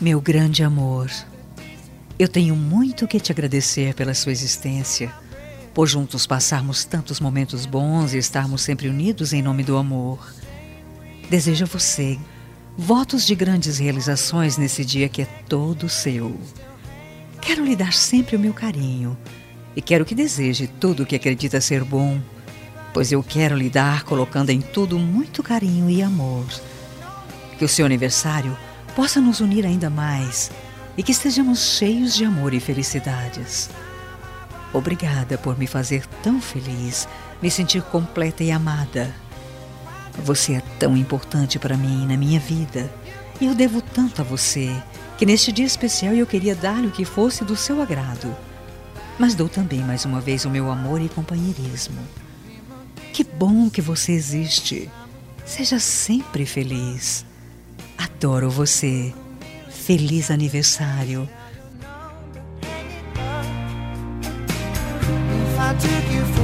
Meu grande amor, eu tenho muito que te agradecer pela sua existência, por juntos passarmos tantos momentos bons e estarmos sempre unidos em nome do amor. Desejo a você votos de grandes realizações nesse dia que é todo seu. Quero lhe dar sempre o meu carinho e quero que deseje tudo o que acredita ser bom, pois eu quero lhe dar colocando em tudo muito carinho e amor. Que o seu aniversário possa nos unir ainda mais e que estejamos cheios de amor e felicidades. Obrigada por me fazer tão feliz, me sentir completa e amada. Você é tão importante para mim na minha vida e eu devo tanto a você que neste dia especial eu queria dar-lhe o que fosse do seu agrado. Mas dou também mais uma vez o meu amor e companheirismo. Que bom que você existe. Seja sempre feliz. Adoro você. Feliz aniversário. If I took you for